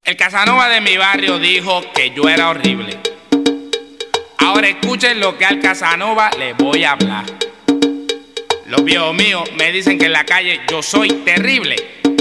El Casanova de mi barrio dijo que yo era horrible. Ahora escuchen lo que al Casanova le voy a hablar. Los viejos míos me dicen que en la calle yo soy terrible.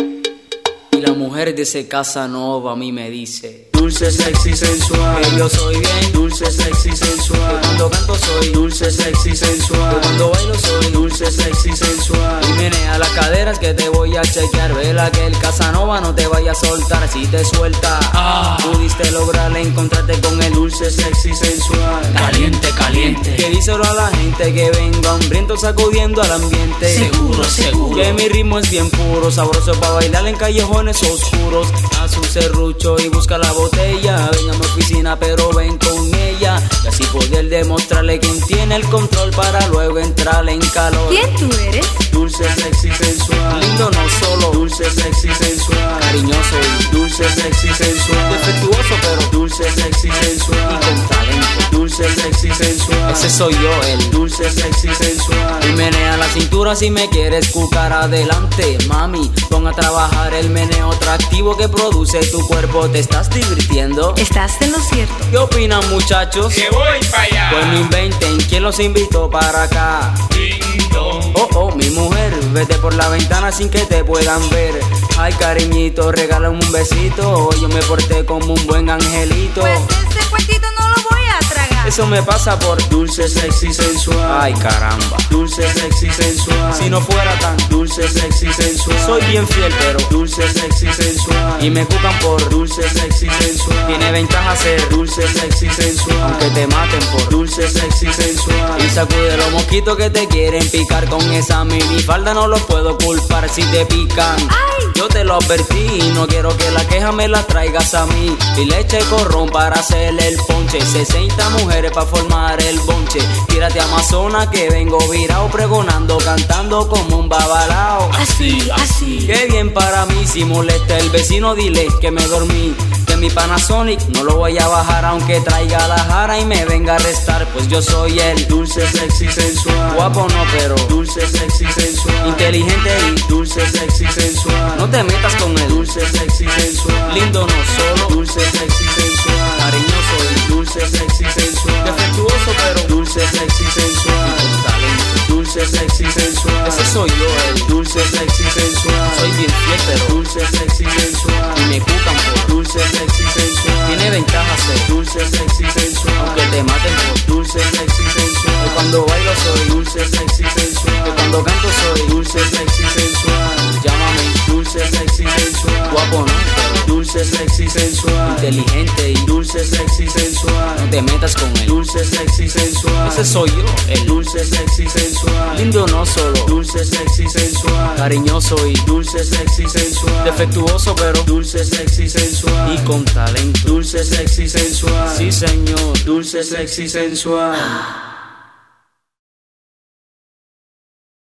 Y la mujer de ese Casanova a mí me dice: dulce, sexy, sensual. Que yo soy bien dulce, sexy, sensual. Que cuando canto soy dulce, sexy, sensual. Que cuando bailo soy dulce, sexy, sensual. Y menea las caderas que te voy a chequear. Vela que el Casanova no te vaya a soltar. Si te suelta, pudiste lograr encontrarte con el dulce, sexy, sensual. Caliente, caliente. Que díselo a la gente que venga hambriento sacudiendo al ambiente. Seguro, seguro. Que mi ritmo es bien puro, sabroso para bailar en callejones oscuros. Haz un serrucho y busca la botella. Ven a mi oficina pero ven con ella. Y así poder demostrarle quién tiene el control para luego entrar en calor. ¿Quién tú eres? Dulce, sexy, sensual. Lindo no solo, dulce, sexy, sensual. cariñoso y dulce, sexy, sensual. defectuoso pero dulce, sexy, sensual. y con talento. Dulce, sexy, sensual. Ese soy yo, el dulce, sexy, sensual. Y menea la cintura si me quieres cucar adelante. Mami, pon a trabajar el meneo atractivo que produce tu cuerpo. ¿Te estás divirtiendo? Estás en lo cierto. ¿Qué opinan, muchachos? Que voy para allá. Pues no inventen, ¿quién los invitó para acá? Ding dong. Oh, mi mujer, vete por la ventana sin que te puedan ver. Ay, cariñito, regálame un besito. Yo me porté como un buen angelito. Pues ese cuentito no lo voy a tragar. Eso me pasa por dulce, sexy, sensual. ay, caramba. Dulce, sexy, sensual. Si no fuera tan dulce, sexy, sensual. soy bien fiel, pero dulce, sexy, sensual. y me cucan por dulce, sexy, sensual. tiene ventaja ser dulce, sexy, sensual. aunque te maten por dulce, sexy, sensual. y sacude los mosquitos que te quieren picar. Con esa minifalda no los puedo culpar si te pican. Ay. Yo te lo advertí y no quiero que la queja me la traigas a mí. Y leche corrón para hacerle el ponche. 60 mujeres para formar el bonche. Tírate a Amazona que vengo virado, pregonando, cantando como un babalao. Así, así. Qué bien para mí, si molesta el vecino dile que me dormí. Que mi Panasonic no lo voy a bajar aunque traiga la jara y me venga a arrestar. Pues yo soy el dulce, sexy, sensual. guapo no, pero dulce, sexy, sensual. inteligente y dulce, sexy, sensual. no te metas con el dulce, sexy, sensual. lindo no solo, Dulce, sexy, sensual. cariñoso y Dulce, sexy, sensual. defectuoso pero Dulce, sexy, sensual. con talento. Dulce, sexy, sensual. Ese soy yo, el dulce, sexy, sensual. soy bien fiel pero Dulce, sexy, sensual. y me cucan por Dulce, sexy, sensual. tiene ventaja ser Dulce, sexy, sensual. aunque te maten por Dulce, sexy, que sensual. cuando bailo soy Dulce, sexy, que sensual. cuando canto soy Dulce, sexy, sensual. llámame Dulce, sexy, sensual. guapo no, pero Dulce, sexy, sensual. inteligente y Dulce, sexy, sensual. no te metas con él. Dulce, sexy, sensual. Ese soy yo, el Dulce, sexy, sensual. lindo no solo, Dulce, sexy, sensual. cariñoso y Dulce, sexy, sensual. defectuoso pero Dulce, sexy, sensual. y con talento. Dulce, sexy, sensual. Sí, señor. Dulce, sexy, sensual.